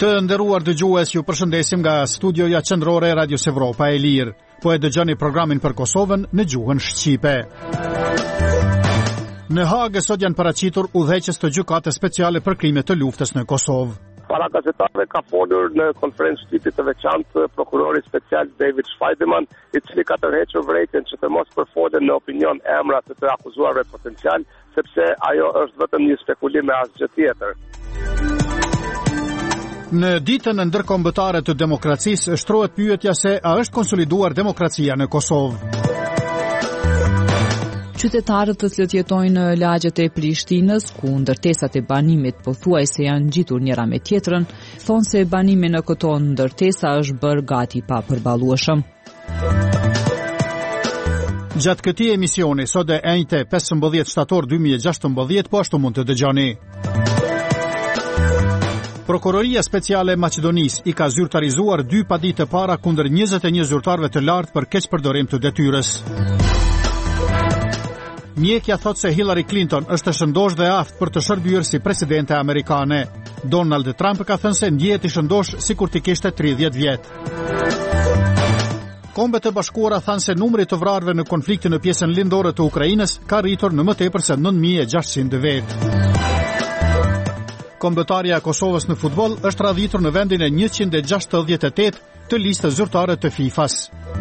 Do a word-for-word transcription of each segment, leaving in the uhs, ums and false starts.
Të nderuar dëgjues, ju përshëndesim nga studioja qendrore e Radios Evropa e Lirë. Po e dëgjoni programin për Kosovën në gjuhën shqipe. Në Hagë sot janë paraqitur udhëheqës të gjykatës speciale për krime të luftës në Kosovë. Para gazetarëve ka folur në konferencë shtypit të veçantë prokurori special David Shfajdeman, i cili ka tërhequr vërejtjen që të mos përfolen në opinion emra të të akuzuarve potencial, sepse ajo është vetëm një spekulim e asgjë tjetër. Në ditën e ndërkombëtare të demokracisë shtrohet pyetja se a është konsoliduar demokracia në Kosovë. Qytetarët të cilët jetojnë në lagjet e Prishtinës, ku ndërtesat e banimit pothuajse janë ngjitur njëra me tjetrën, thonë se banimi në këto ndërtesa është bërë gati pa përballueshëm. Gjatë këtij emisioni, sot e enjte pesëmbëdhjetë shtator dy mijë e gjashtëmbëdhjetë, po ashtu mund të dëgjoni. Prokuroria Speciale e Maqedonisë i ka zyrtarizuar dy paditë para kundër njëzet e një zyrtarëve të lartë për keqpërdorim të detyrës. Mjekja thot se Hillary Clinton është e shëndosh dhe aftë për të shërbyer si presidente amerikane. Donald Trump ka thënë se ndjehet i shëndosh sikur të kishte tridhjetë vjet. Kombet e Bashkuara thanë se numri të vrarëve në konfliktin në pjesën lindore të Ukrainës ka rritur në më tepër se nëntë mijë e gjashtëqind vetë. Kombëtarja e Kosovës në futboll është radhitur në vendin e njëqind e gjashtëdhjetë e tetë të listës zyrtare të FIFA-s.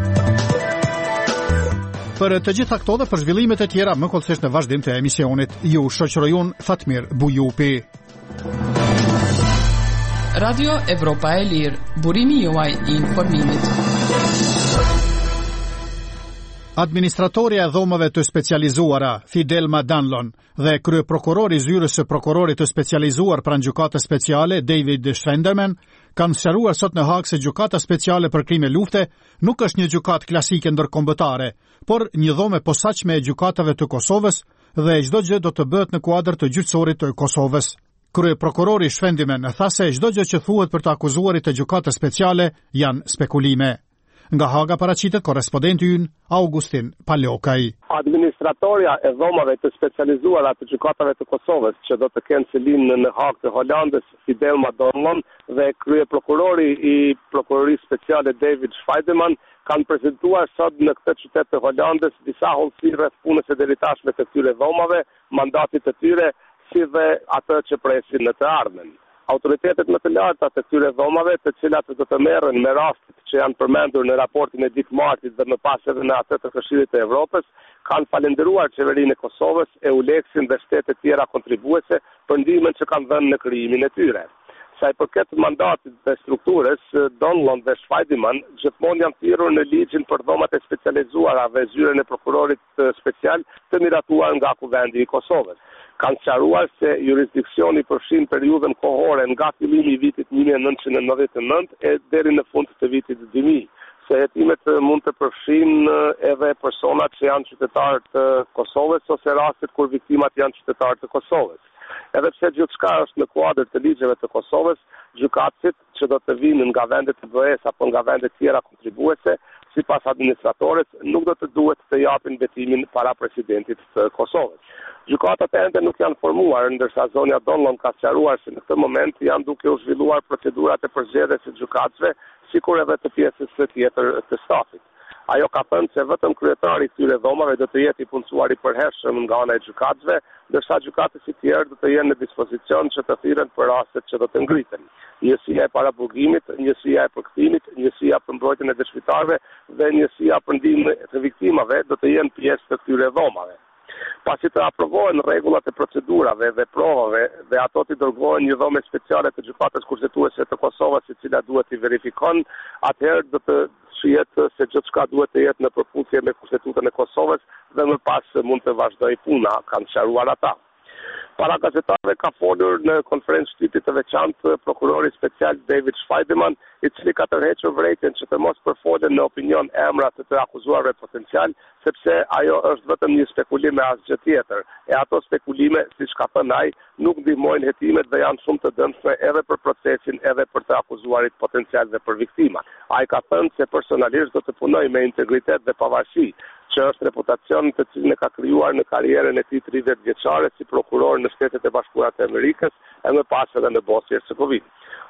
Për të gjitha këto dhe për zhvillimet e tjera më kollësisht në vazhdim të emisionit, ju shoqëroj unë Fatmir Bujupi. Radio Evropa e Lirë, burimi juaj i informimit. Administratorja e dhomave të specializuara, Fidelma Danlon, dhe kryeprokurori zyrës së prokurorit të specializuar pranë gjykatës speciale, David Shfajdeman, kanë sqaruar sot në Hagë se gjykata speciale për krime lufte nuk është një gjykatë klasike ndërkombëtare, por një dhomë posaçme e gjykatave të Kosovës dhe çdo gjë do të bëhet në kuadër të gjyqësorit të Kosovës. Kryeprokurori Shfajdeman tha se çdo gjë që thuhet për të akuzuarit të gjykatës speciale janë spekulime. Nga Haga paraqitet korrespondenti ynë Augustin Palokaj. Administratorja e dhomave të specializuara të gjykatave të Kosovës, që do të kenë selinë në Hagë të Holandës, Fidelma Danlon, dhe kryeprokurori i prokurorisë speciale David Shfajdeman kanë prezantuar sot në këtë qytet të Holandës disa hollësi rreth punës së deritashme të këtyre dhomave, mandatit të tyre, si dhe atë që presin në të ardhmen. Autoritetet më të larta të këtyre dhomave, të cilat do të merren me rastet që janë përmendur në raportin e Dick Martit dhe më pas edhe në atë të Këshillit të Evropës, kanë falendëruar qeverinë e Kosovës, EULEX-in dhe shtetet tjera kontribuese për ndihmën që kanë dhënë në krijimin e tyre. Sa i përket mandatit dhe strukturës, Danlon dhe Shfajdeman gjithmonë janë thirrur në ligjin për dhomat e specializuara dhe zyrën e prokurorit special të miratuar nga Kuvendi i Kosovës. Kanë sqaruar se jurisdiksioni përfshin periudhën kohore nga fillimi i vitit një mijë e nëntëqind e nëntëdhjetë e nëntë e deri në fund të vitit dy mijë. Se hetimet mund të përfshin edhe personat që janë qytetarë të Kosovës ose rastet kur viktimat janë qytetarë të Kosovës. Edhe pse gjithçka është në kuadër të ligjeve të Kosovës, gjykatësit që do të vinë nga vendet e B E-s apo nga vende tjera kontribuese, sipas administratorës, nuk do të duhet të japin betimin para presidentit të Kosovës. Gjykatat ende nuk janë formuar, ndërsa zonja Danlon ka sqaruar se në këtë moment janë duke u zhvilluar procedurat e përzgjedhjes së gjykatësve, sikur edhe të pjesës së tjetër të stafit. Ajo ka thënë se vetëm kryetari i këtyre dhomave do të jetë i punësuar i përhershëm nga ana e gjykatësve, ndërsa gjykatës i tjerë do të jenë në dispozicion që të thirren për rastet që do të ngriten. Njësia e paraburgimit, njësia e përkthimit, njësia për mbrojtjen e dëshmitarëve dhe njësia për ndihmën të viktimave do të jenë pjesë të këtyre dhomave. Pasi të aprovohen rregullat e procedurave dhe provave dhe ato të dërgohen një dhomë speciale të gjykatës kushtetuese të Kosovës, e cila duhet i verifikon, atëherë do të shihet se gjithçka duhet të jetë në përputhje me Kushtetutën e Kosovës dhe më pas mund të vazhdojë puna, kanë sqaruar ata. Para gazetarëve ka folur në konferencë shtypit të veçantë prokurori special David Shfajdeman, i cili ka tërhequr vërejtjen që të mos përfolen në opinion emra të të akuzuarve potencial, sepse ajo është vetëm një spekulim e asgjë tjetër. E ato spekulime, siç ka thënë ai, nuk ndihmojnë hetimet dhe janë shumë të dëmshme edhe për procesin, edhe për të akuzuarit potencial dhe për viktimat. Ai ka thënë se personalisht do të punojë me integritet dhe pavarësi, që është reputacion të cilin e ka krijuar në karrierën e tij tridhjetë vjeçare si prokuror në Shtetet e Bashkuara të Amerikës e më pas edhe në Bosnjë e Hercegovinë.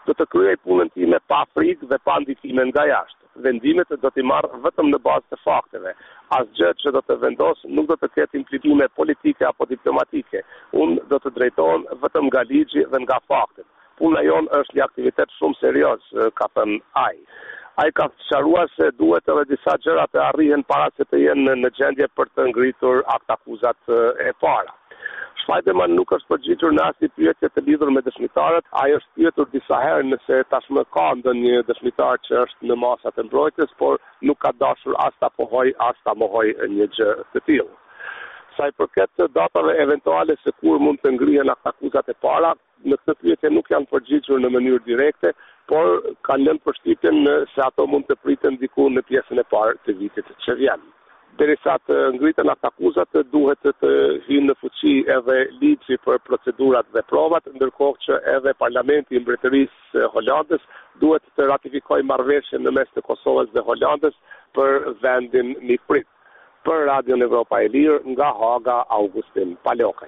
do të kryej punën time pa frikë dhe pa ndikime nga jashtë. Vendimet do t'i marr vetëm në bazë të fakteve. Asgjë që do të vendos nuk do të ketë implikime politike apo diplomatike. Unë do të drejtohem vetëm nga ligji dhe nga faktet. Puna jonë është një aktivitet shumë serioz, ka thënë ai. Ai ka sqaruar se duhet edhe disa gjëra të arrihen para se të jenë në gjendje për të ngritur akt akuzat e para. Shfajdeman nuk është përgjigjur në asnjë pyetje të lidhur me dëshmitarët. Ai është pyetur disa herë nëse tashmë ka ndonjë dëshmitar që është në masat e mbrojtjes, por nuk ka dashur as ta pohoj as ta mohoj një gjë të tillë. Sa i përket datave eventuale se kur mund të ngrihen akuzat e para, në këtë pyetje nuk janë përgjigjur në mënyrë direkte, por kanë lënë përshtypjen se ato mund të priten diku në pjesën e parë të vitit që vjen. Derisa të ngriten akuzat, duhet të hyjë në fuqi edhe ligji për procedurat dhe provat, ndërkohë që edhe Parlamenti i Mbretërisë Holandës duhet të ratifikojë marrëveshjen në mes të Kosovës dhe Holandës për vendin mikprit. Për Radion Evropa e Lirë, nga Haga, Augustin Palokaj.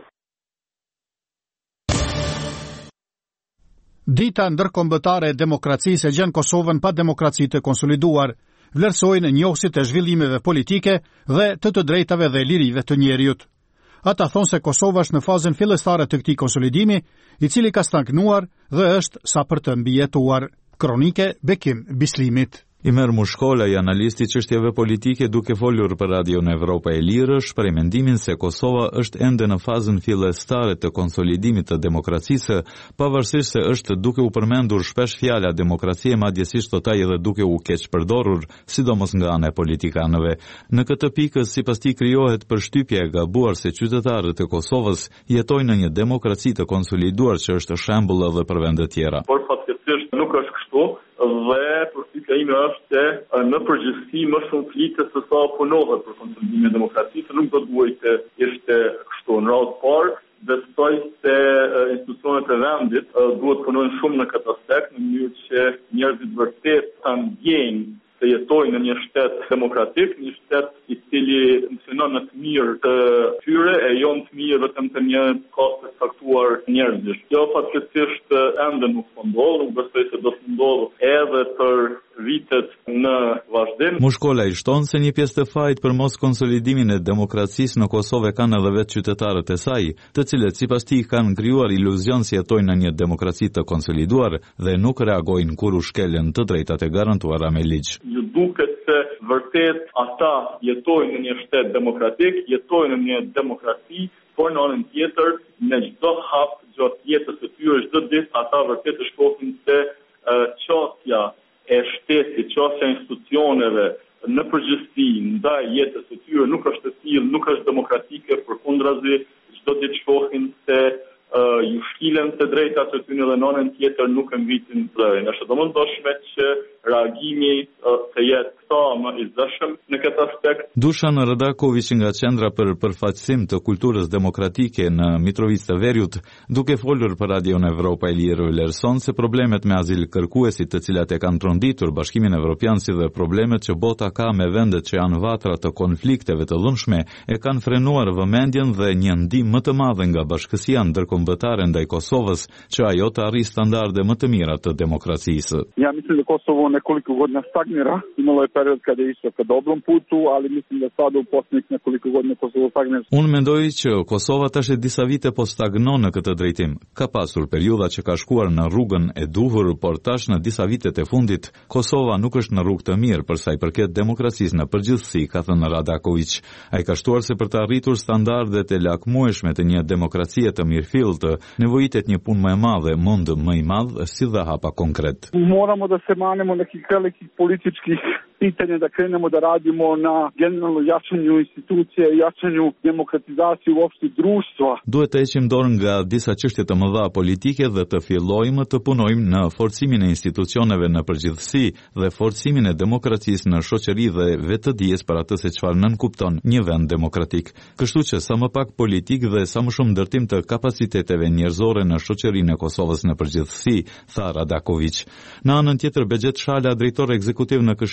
Dita ndërkombëtare e demokracisë e gjen Kosovën pa demokraci të konsoliduar, vlerësojnë njohësit e zhvillimeve politike dhe të të drejtave dhe lirive të njerëzit. Ata thonë se Kosova është në fazën fillestare të këtij konsolidimi, i cili ka stagnuar dhe është sa për të mbijetuar. Kronike Bekim Bislimit. I merr Mushkola, i analisti çështjeve politike, duke folur për Radion Evropa e Lirë, shpreh mendimin se Kosova është ende në fazën fillestare të konsolidimit të demokracisë, pavarësisht se është duke u përmendur shpesh fjala demokracie, madjesisht totaj edhe duke u keq përdorur, sidomos nga ana e politikanëve. Në këtë pikë, sipas tij, krijohet përshtypja e gabuar se qytetarët e Kosovës jetojnë në një demokraci të konsoliduar që është shembull edhe për vende tjera. Por fatkeqësisht nuk është kështu. Dhe përshtypja ime është se në përgjithësi më shumë flitet se sa punohet për konsolidimin e demokracisë, nuk do të duhet të ishte kështu. Në radhë parë, besoj se institucionet e vendit duhet punojnë shumë në këtë aspekt, në mënyrë që njerëzit vërtet ta ndjejnë se jetojnë në një shtet demokratik, një shtet i cili funksionon në të mirë të tyre e jo në të mirë vetëm të një kohë të caktuar njerëzish. Kjo fatkeqësisht ende nuk po ndodh, nuk besoj se do të ndodhë edhe për vitet në vazhdim. Mushkola i shton se një pjesë të fajit për mos konsolidimin e demokracisë në Kosovë kanë edhe vetë qytetarët e saj, të cilët sipas tij kanë krijuar iluzion se jetojnë në një demokraci të konsoliduar dhe nuk reagojnë kur u shkelen të drejtat e garantuara me ligj. Ju duket se vërtet ata jetojnë në një shtet demokratik, jetojnë në një demokraci, por në anën tjetër, në çdo hap gjatë jetës së tyre, çdo ditë ata vërtet e shohin se çështja e shtetit, çështja e institucioneve në përgjithësi ndaj jetës së tyre nuk është e tillë, nuk është demokratike, përkundrazi, çdo ditë shohin se uh, ju shkilen të drejtat të tyre dhe në anën tjetër nuk e ngritin vlerën. Është domosdoshme që reagimi uh, të jetë këta më i zëshëm në këtë aspekt. Dušan Radaković nga Qendra për përfaqësim të kulturës demokratike në Mitrovicë të Veriut, duke folur për Radion Evropa e Lirë, vlerëson se problemet me azil kërkuesit të cilat e kanë tronditur Bashkimin Evropian si dhe problemet që bota ka me vendet që janë vatra të konflikteve të dhunshme e kanë frenuar vëmendjen dhe një ndihmë më të madhe nga bashkësia ndërkombëtare ndaj Kosovës që ajo të arrijë standarde më të mira të demokracisë. Ja mislim da Kosovo nekoliko godina stagnira, imalo je period kada je išlo ka dobrom putu, ali mislim da sada u posljednjih nekoliko godina Kosovo stagnira. Unë mendoj që Kosova tash e disa vite po stagnon në këtë drejtim. Ka pasur periudha që ka shkuar në rrugën e duhur, por tash në disa vitet e fundit Kosova nuk është në rrugë të mirë për sa i përket demokracisë në përgjithësi, ka thënë Radaković. Ai ka shtuar se për të arritur standardet e lakmueshme të një demokracie të mirëfillt, nevojitet një punë më e madhe, mund më i madh, si dhe hapa konkret. Moramo da se manemo nekih velikih političkih pitanja, da krenemo da radimo na generalno jačanju institucije, jačanju demokratizacije uopšte društva. Duhet të heqim dorë nga disa çështje të mëdha politike dhe të fillojmë të punojmë në forcimin e institucioneve në përgjithësi dhe forcimin e demokracisë në shoqëri dhe vetëdijes për atë se çfarë nënkupton një vend demokratik. Kështu që sa më pak politik dhe sa më shumë ndërtim të kapaciteteve njerëzore në shoqërinë e Kosovës në përgjithësi, tha Radaković. Në anën tjetër, Begjet Shala, drejtor ekzekutiv në Këshillin për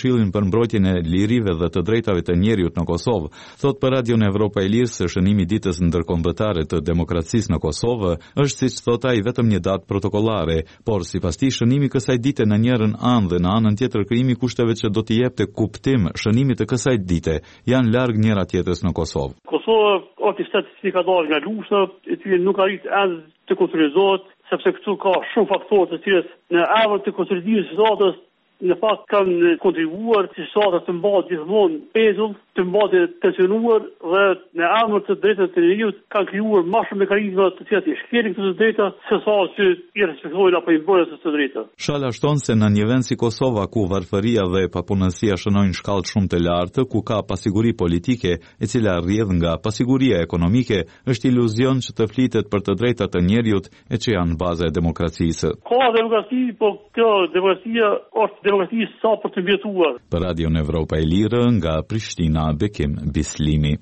për mbrojtjen e lirive dhe të drejtave të njerëzit në Kosovë. Thot për Radion Evropa e Lirë se shënimi i ditës ndërkombëtare të demokracisë në Kosovë është, siç thot ai, vetëm një datë protokollare, por sipas tij shënimi i kësaj dite në njërin anë dhe në anën tjetër krijimi kushteve që do t'i jepte kuptim shënimit të kësaj dite janë larg njëra tjetrës në Kosovë. Kosova është shtet që ka dalë nga lufta, e cili nuk arrit as të konsolidohet, sepse këtu ka shumë faktorë të cilët në emër të konsolidimit të shtatës në fakt kanë kontribuar që shtata të mbahet gjithmonë pezull, të mbahet tensionuar dhe në emër të drejtave të njerëzit kanë krijuar më shumë mekanizma të cilat i shkelin këto drejta se sa që i respektojnë apo i bëjnë këto drejta. Shala shton se në një vend si Kosova ku varfëria dhe papunësia shënojnë shkallë shumë të lartë, ku ka pasiguri politike e cila rrjedh nga pasiguria ekonomike, është iluzion që të flitet për të drejtat të njerëzit e që janë baza e demokracisë. Ka demokraci, po kjo demokracia është demokraci sa për të mbjetuar. Për Radion Evropa e Lirë nga Prishtina, Bekim Bislimi.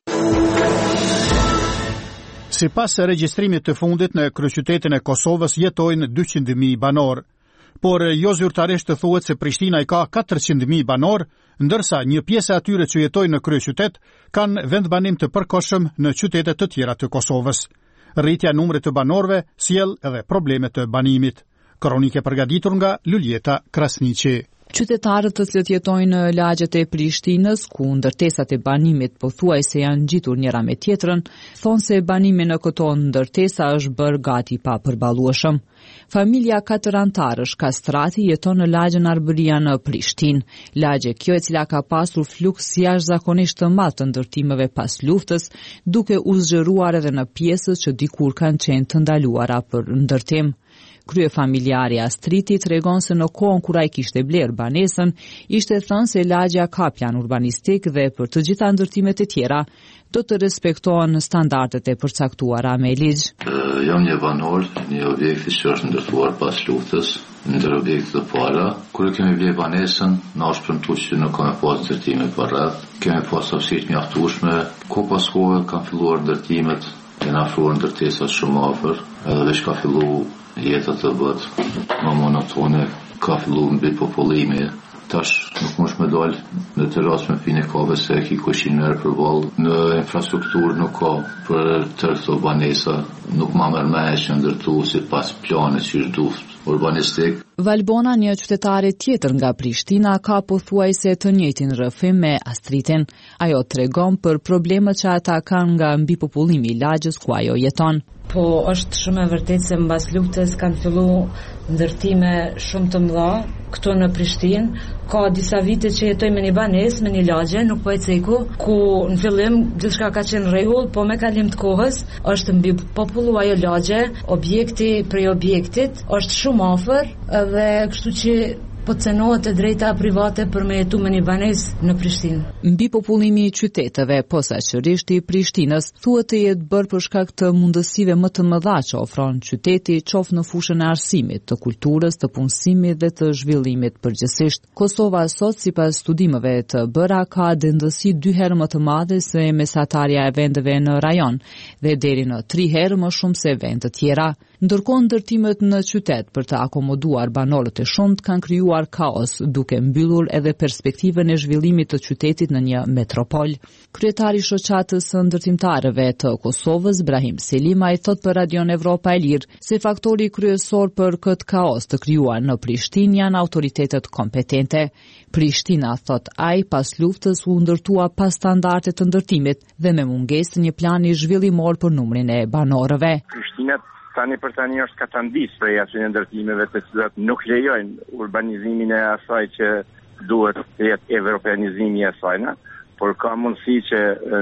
Sipas regjistrimit të fundit në kryeqytetin e Kosovës jetojnë dyqind mijë banor, por jo zyrtarisht të thuhet se Prishtina i ka katërqind mijë banor, ndërsa një pjesë e atyre që jetojnë në kryeqytet kanë vendbanim të përkohshëm në qytete të tjera të Kosovës. Rritja e numrit të banorëve sjell edhe probleme të banimit. Kronike përgatitur nga Luljeta Krasniqi. Qytetarët të cilët jetojnë në lagjet e Prishtinës, ku ndërtesat e banimit pothuajse janë ngjitur njëra me tjetrën, thonë se banimi në këto ndërtesa është bërë gati pa përballueshëm. Familja katër antarësh Kastrati jeton në lagjen Arbëria në Prishtinë, lagje kjo e cila ka pasur fluks jashtëzakonisht të madh të ndërtimeve pas luftës, duke u zgjeruar edhe në pjesët që dikur kanë qenë të ndaluara për ndërtim. Krye familjari Astriti tregon se në kohën kur ai kishte bler banesën, ishte thënë se lagja ka plan urbanistik dhe për të gjitha ndërtimet e tjera do të respektohen standardet e përcaktuara me ligj. Uh, jam një banor, një objekti që është ndërtuar pas luftës, ndër objekte të para. Kur kemi bler banesën, na është premtuar që nuk kanë pas ndërtime për rreth. Kemi pas hapësirë të mjaftueshme, ku pas kohë kanë filluar ndërtimet, janë afruar ndërtesat shumë afër, edhe veç ka filluar jeta të bëtë më monotone, ka fillu mbi popullimi. Tash nuk mund me dal në terras me pinë kave se ki kushin nërë për valë. Në infrastrukturë nuk ka për tërë këto banesa, nuk ma mërë me e që ndërtu si pas planet që është duft urbanistik. Valbona, një qytetare tjetër nga Prishtina, ka pothuajse të njëjtin rrëfim me Astritin. Ajo tregon për problemet që ata kanë nga mbipopullimi i lagjës ku ajo jeton. Po është shumë e vërtetë se mbas luftës kanë filluar ndërtime shumë të mëdha këtu në Prishtinë. Ka disa vite që jetoj me një banesë, me një lagje, nuk po e ceku, ku në fillim gjithçka ka qenë rregull, po me kalim të kohës është mbi populluar ajo lagje, objekti prej objektit është shumë afër dhe kështu që po cenohet e drejta private për me jetu me një banesë në Prishtinë. Mbi popullimi i qyteteve, posaçërisht i Prishtinës, thuhet të jetë bërë për shkak të mundësive më të mëdha që ofron qyteti, qoftë në fushën e arsimit, të kulturës, të punësimit dhe të zhvillimit përgjithsisht. Kosova sot, sipas studimeve të bëra, ka dendësi dy herë më të madhe se mesatarja e vendeve në rajon dhe deri në tri herë më shumë se vende të tjera. Ndërkohë ndërtimet në qytet për të akomoduar banorët e shumt kanë krijuar kaos, duke mbyllur edhe perspektivën e zhvillimit të qytetit në një metropol. Kryetari i shoqatës së ndërtimtarëve të Kosovës, Brahim Selima, i thot për Radion Evropa e Lirë se faktori kryesor për këtë kaos të krijuar në Prishtinë janë autoritetet kompetente. Prishtina, thot ai, pas luftës u ndërtua pas standarde të ndërtimit dhe me mungesë të një plani zhvillimor për numrin e banorëve. Prishtina tani për tani është katandis prej atyre ndërtimeve të cilat nuk lejojnë urbanizimin e asaj që duhet të jetë evropianizimi i asaj, por ka mundësi që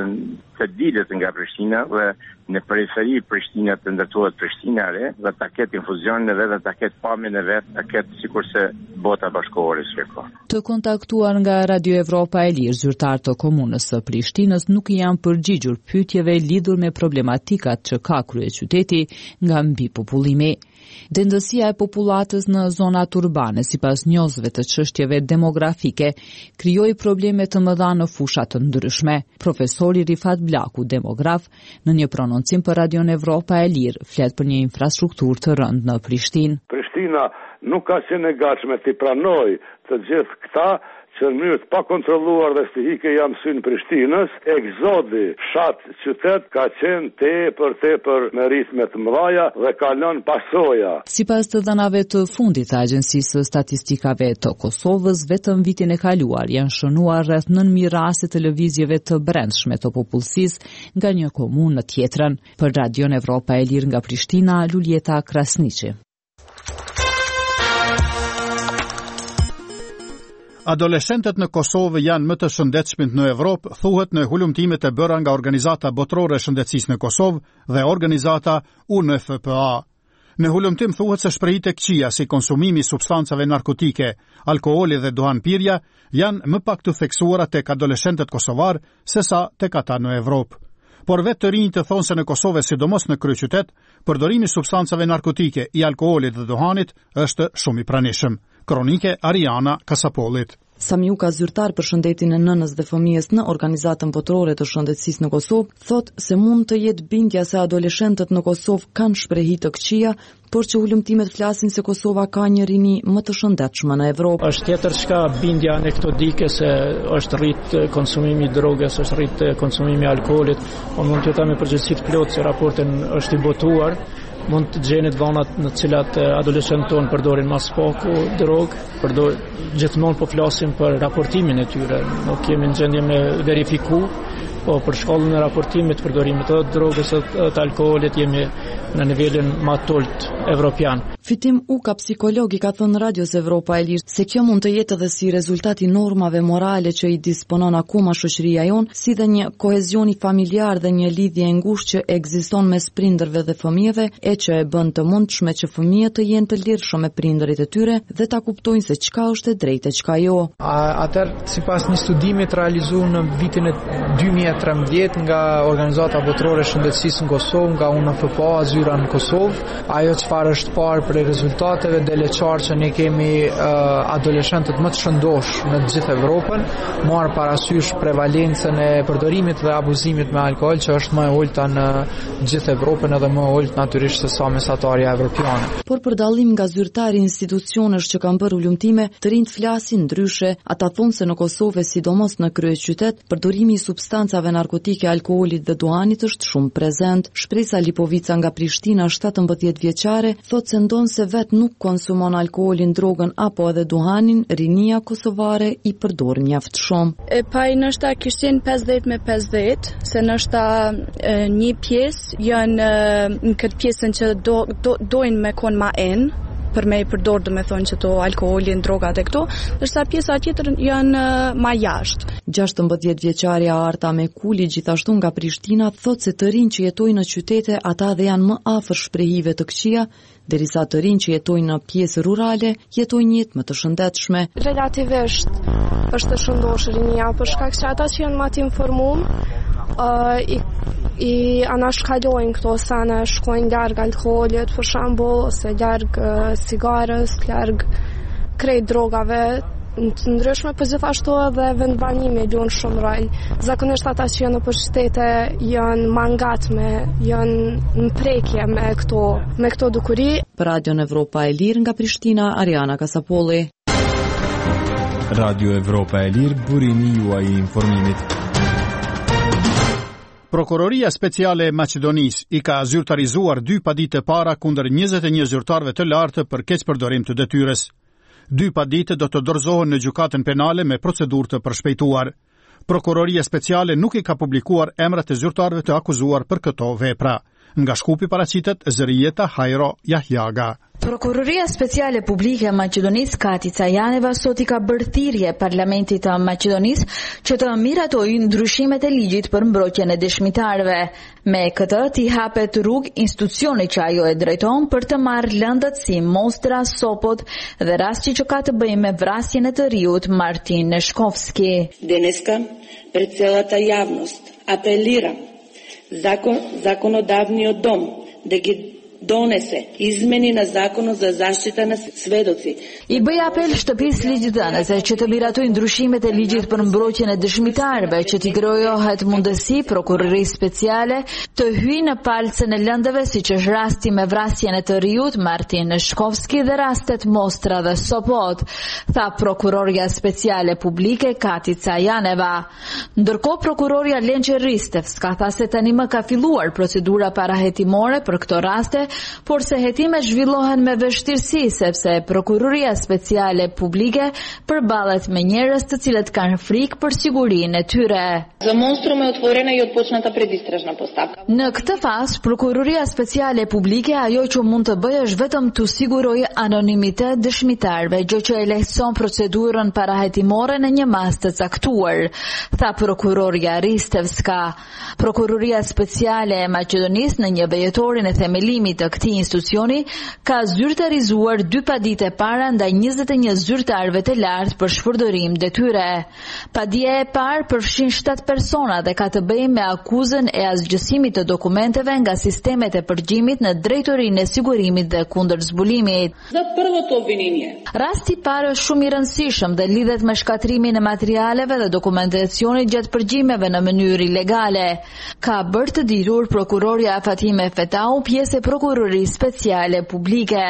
të dilet nga Prishtina dhe në periferi Prishtina të ndërtohet Prishtina re dhe ta ketë infuzionin e vet dhe ta ketë pamjen e vet, ta ketë sikurse bota bashkëkohore shiko. Të kontaktuar nga Radio Evropa e Lirë, zyrtarë të komunës së Prishtinës nuk i janë përgjigjur pyetjeve lidhur me problematikat që ka kryeqyteti nga mbipopullimi. Dendësia e popullatës në zonat urbane, sipas njohësve të çështjeve demografike, krijoi probleme të mëdha në fusha të ndryshme. Profesori Rifat Blaku, demograf, në një prononcim për Radion Evropa e Lirë, flet për një infrastrukturë të rëndë në Prishtinë. Prishtina nuk ka qenë e gatshme të pranojë të gjithë këta që në mënyrë të pakontrolluar dhe stihike jam synë Prishtinës, egzodi fshat qytet ka qenë tepër tepër me ritme të mëdha dhe ka lënë pasoja. Sipas të dhënave të fundit të Agjencisë së Statistikave të Kosovës, vetëm vitin e kaluar janë shënuar rreth nëntëqind raste të lëvizjeve të brendshme të popullsisë nga një komunë në tjetrën. Për Radion Evropa e Lirë nga Prishtina, Luljeta Krasniqi. Adoleshentët në Kosovë janë më të shëndetshmit në Evropë, thuhet në hulumtimet e bëra nga Organizata Botërore e Shëndetësisë në Kosovë dhe organizata U N F P A. Në hulumtim thuhet se shprehit e këqija si konsumimi i substancave narkotike, alkooli dhe duhanpirja janë më pak të theksuara tek adoleshentët kosovar sesa tek ata në Evropë. Por vetë të rinjtë thonë se në Kosovë, sidomos në kryeqytet, përdorimi i substancave narkotike, i alkoolit dhe duhanit është shumë i pranishëm. Kronike Ariana Kasapollit. Samiuka, zyrtar për shëndetin e nënës dhe fëmijës në Organizatën Botërore të Shëndetësisë në Kosovë, thot se mund të jetë bindja se adoleshentët në Kosovë kanë shprehi të këqija, por që hulumtimet flasin se Kosova ka një rini më të shëndetshme në Evropë. Është tjetër çka bindja anekdotike se është rrit konsumimi i drogës, është rrit konsumimi i alkoolit, po mund të jetë me përgjegjësi të plotë se raportin është i botuar. Mund të gjenit dhonat në cilat adoleshentët tonë përdorin mas paku drogë, përdor gjithmonë po flasim për raportimin e tyre, nuk kemi në gjendje me verifiku, po për shkallën e raportimit përdorimit të drogës të alkoolit jemi në nivelin më të lartë evropian. Fitim Uka, psikolog, i ka thënë Radios Evropa e Lirë se kjo mund të jetë edhe si rezultati normave morale që i disponon akoma shoqëria jonë, si dhe një kohezioni familjar dhe një lidhje e ngushtë që ekziston mes prindërve dhe fëmijëve, e që e bën të mundshme që fëmijët të jenë të lirshëm me prindërit e tyre dhe ta kuptojnë se çka është e drejtë e çka jo. Atëherë, sipas një studimi të realizuar në vitin e dy mijë e trembëdhjetë nga Organizata Botërore e Shëndetësisë në Kosovë, nga U N F P A zyra në Kosovë, ajo çfarë është parë për rezultateve dele qarë që ne kemi uh, adoleshentët më të shëndosh në gjithë Evropën, marë parasysh prevalencën e përdorimit dhe abuzimit me alkohol që është më e ulta në gjithë Evropën edhe më e ulta natyrisht se sa mesatarja evropiane. Por për dallim nga zyrtari institucionesh që kanë bërë ulumtime, të rinjt flasin ndryshe. Ata thonë se në Kosovë, sidomos në kryeqytet, përdorimi i substancave narkotike, alkoolit dhe duhanit është shumë prezent. Shpresa Lipovica nga Prishtina, shtatëmbëdhjetë vjeçare, thotë se ndonë se vetë nuk konsumon alkoolin, drogën apo edhe duhanin, rinia kosovare i përdor mjaft shumë. E paj nështa kishin pesëdhjetë me pesëdhjetë, se nështa e, një pjesë janë në këtë pjesën që do, do, dojnë me konë ma enë, për me i përdor dhe me thonë që to alkoholin, drogat e këto, dërsa pjesa tjetër janë ma jashtë. gjashtëmbëdhjetë vjeçarja Arta Mekuli, gjithashtu nga Prishtina, thot se të rinj që jetojnë në qytete, ata dhe janë më afër shprehive të këqija, derisa të rinj që jetojnë në pjesë rurale, jetojnë jetë më të shëndetshme. Relativisht është të shëndosh rinia, për shkak se ata që janë më të informuar, uh, i i anashkalojnë këto sene, shkojnë larg alkoolit, për shembull, ose larg uh, cigarës, larg krejt drogave të ndryshme, po gjithashtu edhe vendbanimi luan shumë rol. Zakonisht ata që janë në qytete janë mangatme, janë në prekje me këto, me këto dukuri. Për Radion Evropa e Lirë nga Prishtina, Ariana Kasapolli. Radio Evropa e Lirë, burimi juaj i informimit. Prokuroria Speciale e Maqedonisë i ka zyrtarizuar dy padite para kundër njëzet e një zyrtarëve të lartë për keqpërdorim të detyrës. Dy padite do të dorëzohen në gjykatën penale me procedurë të përshpejtuar. Prokuroria Speciale nuk i ka publikuar emrat e zyrtarëve të akuzuar për këto vepra. Nga Shkupi paraqitet Zërijeta Hajro Jahjaga. Prokuroria Speciale Publike e Maqedonisë Katica Janeva sot i ka bërë thirrje Parlamentit të Maqedonisë që të miratojë ndryshimet e ligjit për mbrojtjen e dëshmitarëve. Me këtë t'i hapet rrugë institucionit që ajo e drejton për të marrë lëndët si Mostra, Sopot dhe rasti që ka të bëjë me vrasjen e të riut Martin Neshkovski. Денеска пред целата јавност апелирам закон, законодавниот дом да ги donese izmeni na zakonu za zaštita na svedoci. I bëj apel shtëpisë ligjitënëse që të miratojnë ndryshimet e ligjit për mbrojtjen e dëshmitarëve, që t'i krijohet mundësi prokurorisë speciale të hyjë në palcën e lëndëve, siç është rasti me vrasjen e të riut Martin Shkovski dhe rastet Mostra dhe Sopot, tha prokuroria speciale publike Katica Janeva. Ndërkohë prokuroria Lençe Ristevska tha se tani më ka filluar procedura parahetimore për këto raste, por se hetimet zhvillohen me vështirësi sepse prokuroria speciale publike përballet me njerëz të cilët kanë frikë për sigurinë e tyre. За монструм е отворена и отпочната предистражна постапка. Në këtë faz, prokuroria speciale publike ajo që mund të bëjë është vetëm të sigurojë anonimitet dëshmitarëve, gjë që e lehtëson procedurën parahetimore në një mas të caktuar, tha prokuroria Ristevska. Prokuroria speciale e Maqedonisë në një vejetorin e themelimit të këtij institucioni ka zyrtarizuar dy paditje para ndaj njëzet e një zyrtarëve të lartë për shpërdorim detyre. Paditja e parë përfshin shtatë persona dhe ka të bëjë me akuzën e asgjësimit të dokumenteve nga sistemet e përgjimit në drejtorinë e sigurimit dhe kundër zbulimit. За първото обвинение. Rasti i parë është shumë i rëndësishëm dhe lidhet me shkatrimin e materialeve dhe dokumentacionit gjatë përgjimeve në mënyrë ilegale. Ka bërë të ditur prokuroria Fatime Fetau, pjesë e prokurorisë speciale publike.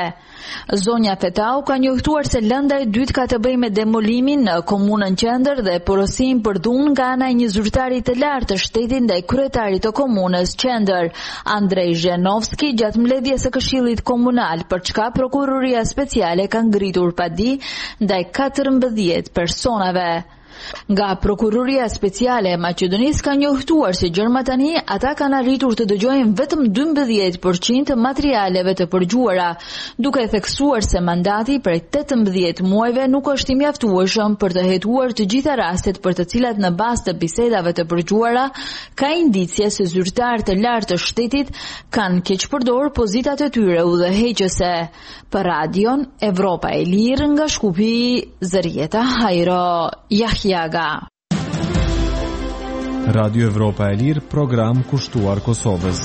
Zonja Fetau ka njoftuar se lënda e dytë ka të bëjë me demolimin në komunën Qendër dhe porosim për dhunë nga ana e një zyrtari të lartë të shtetit ndaj kryetarit të komunës Qendër, Andrej Zhenovski, gjatë mbledhjes së Këshillit Komunal, për çka prokuroria speciale ka ngritur padi ndaj katërmbëdhjetë personave. Nga prokuroria speciale e Maqedonisë ka njoftuar se gjërma tani ata kanë arritur të dëgjojnë vetëm dymbëdhjetë përqind të materialeve të përgjuara, duke theksuar se mandati prej tetëmbëdhjetë muajve nuk është i mjaftueshëm për të hetuar të gjitha rastet për të cilat në bazë të bisedave të përgjuara ka indicie se zyrtarë të lartë të shtetit kanë keqpërdor pozitat e tyre udhëheqëse. Për radion Evropa e Lirë nga Shkupi, Zërieta Hajro, Jahjaga. Radio Evropa e Lirë, program kushtuar Kosovës.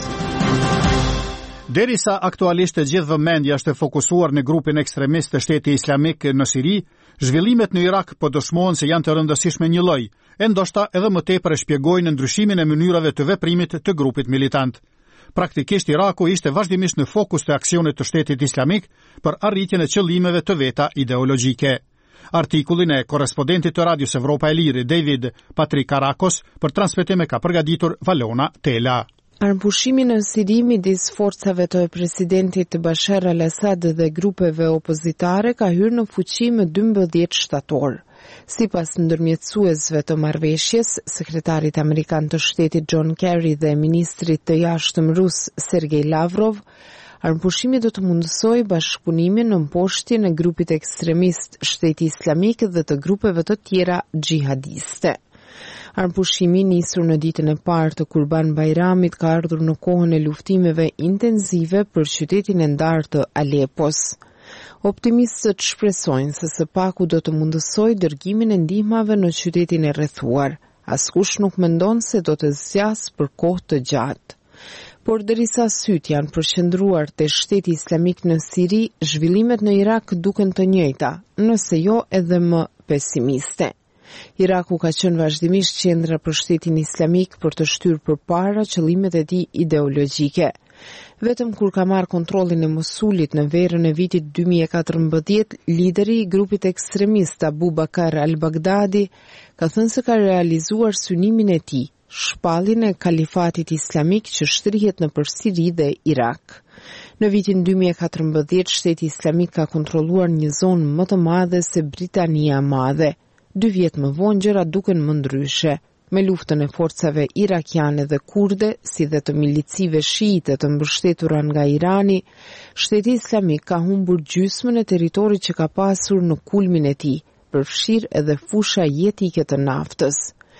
Derisa aktualisht të gjithë vëmendja është e fokusuar në grupin ekstremist të Shteti Islamik në Siri, zhvillimet në Irak po dëshmohen se janë të rëndësishme një lloj, e ndoshta edhe më tepër e shpjegojnë ndryshimin e mënyrave të veprimit të grupit militant. Praktikisht Iraku ishte vazhdimisht në fokus të aksionit të Shtetit Islamik për arritjen e qëllimeve të veta ideologjike. Artikullin e korrespondentit të Radios Evropa e Lirë, David Patrikarakos, për transmetim e ka përgatitur Valona Tela. Armpushimi në Siri midis forcave të presidentit Bashar al-Assad dhe grupeve opozitare ka hyrë në fuqi më dymbëdhjetë shtator. Sipas ndërmjetësuesve të marrëveshjes, sekretarit amerikan të shtetit John Kerry dhe ministrit të jashtëm rus Sergej Lavrov, armpushimi do të mundësojë bashkëpunimin në mposhtjen e grupit ekstremist Shteti Islamik dhe të grupeve të tjera xhihadiste. Armpushimi nisur në ditën e parë të Kurban Bajramit ka ardhur në kohën e luftimeve intensive për qytetin e ndarë të Alepos. Optimistët shpresojnë se së paku do të mundësojë dërgimin e ndihmave në qytetin e rrethuar. Askush nuk mendon se do të zgjasë për kohë të gjatë. Por derisa syt janë përqendruar te Shteti Islamik në Siri, zhvillimet në Irak duken të njëjta, nëse jo edhe më pesimiste. Iraku ka qenë vazhdimisht qendra për Shtetin Islamik për të shtyrë përpara qëllimet e tij ideologjike. Vetëm kur ka marrë kontrollin e Mosulit në verën e vitit dy mijë e katërmbëdhjetë, lideri i grupit ekstremist Abu Bakar al-Baghdadi ka thënë se ka realizuar synimin e tij, shpalljen e kalifatit islamik që shtrihet nëpër Siri dhe Irak. Në vitin dy mijë e katërmbëdhjetë, Shteti Islamik ka kontrolluar një zonë më të madhe se Britania e Madhe. Dy vjet më vonë gjërat duken më ndryshe. Me luftën e forcave irakiane dhe kurde, si dhe të milicive shiite të mbështetura nga Irani, Shteti Islamik ka humbur gjysmën e territorit që ka pasur në kulmin e tij, përfshirë edhe fusha jetike të naftës.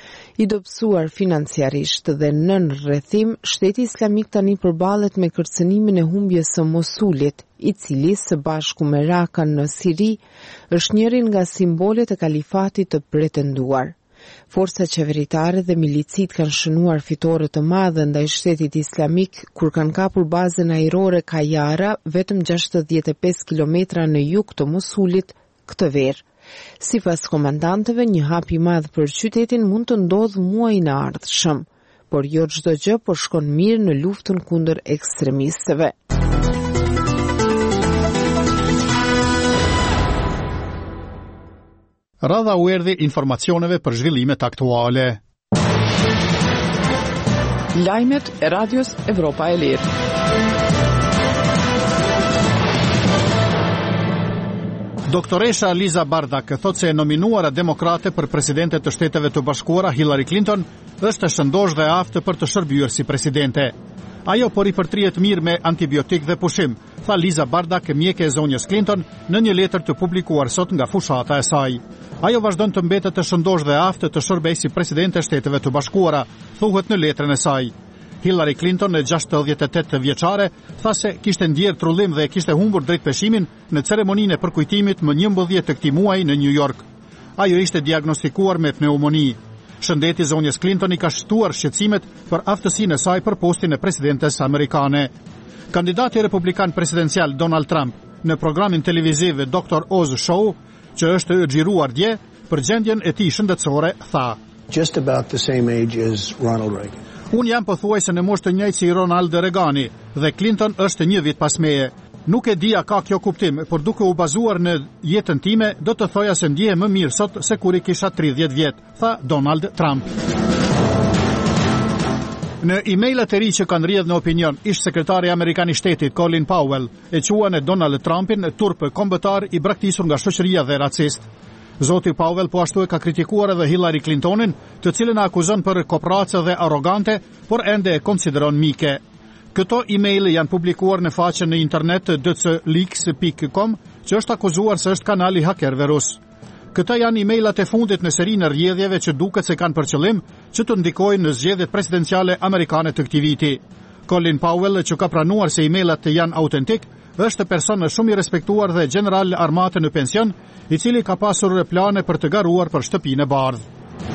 I dobësuar financiarisht dhe nën rrethim, Shteti Islamik tani përballet me kërcënimin e humbjes së Mosulit, i cili së bashku me Rakan në Siri është njëri nga simbolet e kalifatit të pretenduar. Forcat qeveritare dhe milicit kanë shënuar fitore të madhe ndaj shtetit islamik kur kanë kapur bazën ajrore Kajara vetëm gjashtëdhjetë e pesë kilometra në jug të Mosulit këtë verë. Sipas komandantëve, një hap i madh për qytetin mund të ndodhë muajin e ardhshëm, por jo çdo gjë po shkon mirë në luftën kundër ekstremistëve. Radha u erdhi informacioneve për zhvillimet aktuale. Lajmet e Radios Evropa e Lirë. Doktoresha Liza Bardak thot se e nominuara demokrate për presidente të Shteteve të Bashkuara Hillary Clinton është e shëndosh dhe aftë për të shërbyer si presidente. Ajo po ripërtrihet mirë me antibiotik dhe pushim, tha Liza Bardak, mjeke e zonjës Clinton, në një letër të publikuar sot nga fushata e saj. Ajo vazhdon të mbetet të shëndosh dhe aftë të shërbej si presidente e Shteteve të Bashkuara, thuhet në letrën e saj. Hillary Clinton, e gjashtëdhjetë e tetë vjeçare, tha se kishte ndjerë trullim dhe kishte humbur drejt peshimin në ceremoninë e përkujtimit më njëmbëdhjetë të këtij muaji në New York. Ajo ishte diagnostikuar me pneumoni. Shëndeti zonjës Clinton i ka shtuar shqetësimet për aftësinë e saj për postin e presidentes amerikane. Kandidati republikan presidencial Donald Trump në programin televiziv doktor Oz Show, që është xhiruar dje, për gjendjen e tij shëndetësore tha: Just about the same age as Ronald Reagan. Unë jam pothuajse në moshë të njëjtë si Ronald Reagani dhe Clinton është një vit pas meje. Nuk e di a ka kjo kuptim, por duke u bazuar në jetën time, do të thoja se ndjehem më mirë sot se kur i kisha tridhjetë vjet, tha Donald Trump. Në emailet e ri që kanë rrjedhur në opinion, ish sekretari amerikan i shtetit Colin Powell e quan e Donald Trumpin turp kombëtar i braktisur nga shoqëria dhe racist. Zoti Powell po ashtu e ka kritikuar edhe Hillary Clintonin, të cilën e akuzon për kopracë dhe arrogante, por ende e konsideron mike. Këto email janë publikuar në faqen në internet d c leaks dot com, që është akuzuar se është kanali hakerëve rus. Këta janë emailat e fundit në serinë e rrjedhjeve që duket se kanë për qëllim që të ndikojnë në zgjedhjet presidenciale amerikane të këtij viti. Colin Powell, që ka pranuar se emailat janë autentik, është person shumë i respektuar dhe general armate në pension, i cili ka pasur plane për të garuar për shtëpinë e bardhë.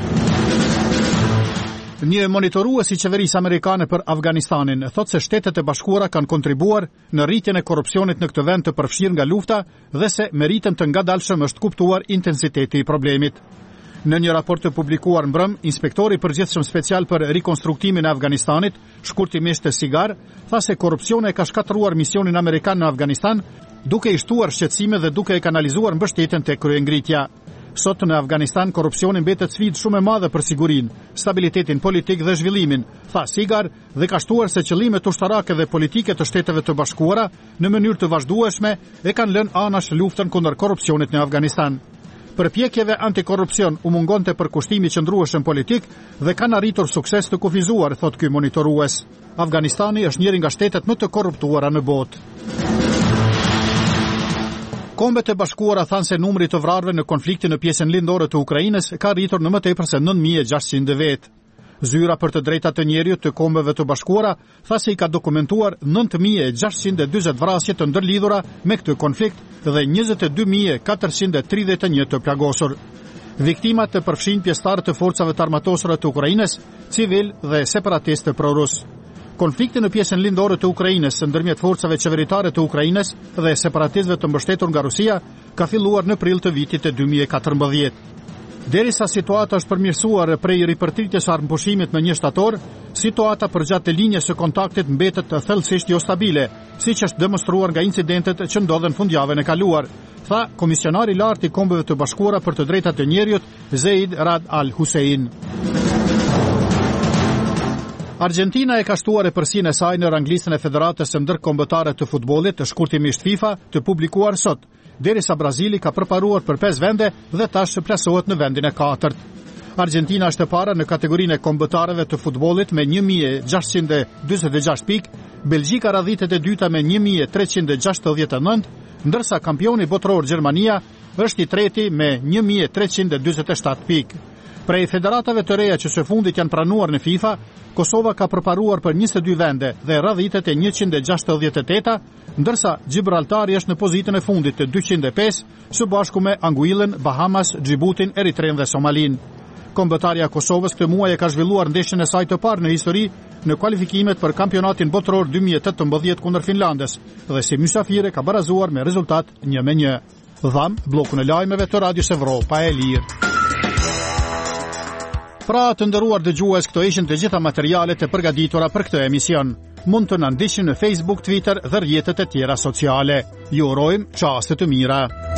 Një monitorues i qeverisë amerikane për Afganistanin thot se Shtetet e Bashkuara kanë kontribuar në rritjen e korrupsionit në këtë vend të përfshirë nga lufta dhe se me ritëm të ngadalshëm është kuptuar intensiteti i problemit. Në një raport të publikuar mbrëm, inspektori i përgjithshëm special për rikonstruktimin e Afganistanit, shkurtimisht Sigar, tha se korrupsioni ka shkatëruar misionin amerikan në Afganistan, duke i shtuar shqetësime dhe duke e kanalizuar mbështetjen tek kryengritja. Sot në Afganistan korrupsioni mbetet sfidë shumë e madhe për sigurinë, stabilitetin politik dhe zhvillimin, tha Sigar, dhe ka shtuar se qëllimet ushtarake dhe politike të Shteteve të Bashkuara në mënyrë të vazhdueshme e kanë lënë anash luftën kundër korrupsionit në Afganistan. Përpjekjeve antikorrupsion u mungonte përkushtimi qëndrueshëm politik dhe kanë arritur sukses të kufizuar, thot ky monitorues. Afganistani është njëri nga shtetet më të korruptuara në botë. Kombet e Bashkuara thanë se numri të vrarëve në konfliktin në pjesën lindore të Ukrainës ka rritur në më tepër se nëntë mijë e gjashtëqind vetë. Zyra për të drejtat të njerëzit të Kombeve të Bashkuara tha se i ka dokumentuar nëntë mijë e gjashtëqind e dyzet vrasje të ndërlidhura me këtë konflikt dhe njëzet e dy mijë e katërqind e tridhjetë e një të plagosur. Viktimat të përfshin pjesëtarë të forcave të armatosura të Ukrainës, civil dhe separatistë prorus. Konflikti në pjesën lindore të Ukrainës ndërmjet forcave qeveritare të Ukrainës dhe separatistëve të mbështetur nga Rusia ka filluar në prill të vitit të dy mijë e katërmbëdhjetë. Derisa situata është përmirësuar prej ripërtritjes së armëpushimit në një shtator, situata përgjatë linjës së kontaktit mbetet thellësisht jo stabile, siç është demonstruar nga incidentet që ndodhen fundjavën e kaluar, tha komisionari i lartë i Kombeve të Bashkuara për të drejtat e njerëzit Zeid Rad Al Hussein. Argentina e ka shtuar e përsinë e saj në ranglistën e Federatës së Ndërkombëtare të Futbollit, shkurtimisht FIFA, të publikuar sot, derisa Brazili ka përparuar për pesë vende dhe tash plasohet në vendin e katërt. Argentina është e para në kategorinë e kombëtarëve të futbollit me një mijë e gjashtëqind e dyzet e gjashtë pikë, Belgjika radhitet e dyta me një mijë e treqind e gjashtëdhjetë e nëntë, ndërsa kampioni botror Gjermania është i treti me një mijë e treqind e dyzet e shtatë pikë. Prej federatave të reja që së fundit janë pranuar në FIFA, Kosova ka përparuar për njëzet e dy vende dhe radhitet e njëqind e gjashtëdhjetë e teta, ndërsa Gibraltari është në pozitën e fundit të dyqind e pesë, së bashku me Anguillën, Bahamas, Djibutin, Eritren dhe Somalin. Kombëtarja e Kosovës këtë muaj e ka zhvilluar ndeshjen e saj të parë në histori në kualifikimet për kampionatin botëror dy mijë e tetëmbëdhjetë kundër Finlandës dhe si mysafire ka barazuar me rezultat një me një. Dham bllokun e lajmeve të Radios Evropa e Lirë. Pra të nderuar dëgjues, këto ishin të gjitha materialet e përgatitura për këtë emision. Mund të na ndiqni në Facebook, Twitter dhe rrjetet e tjera sociale. Ju urojmë çaste të mira.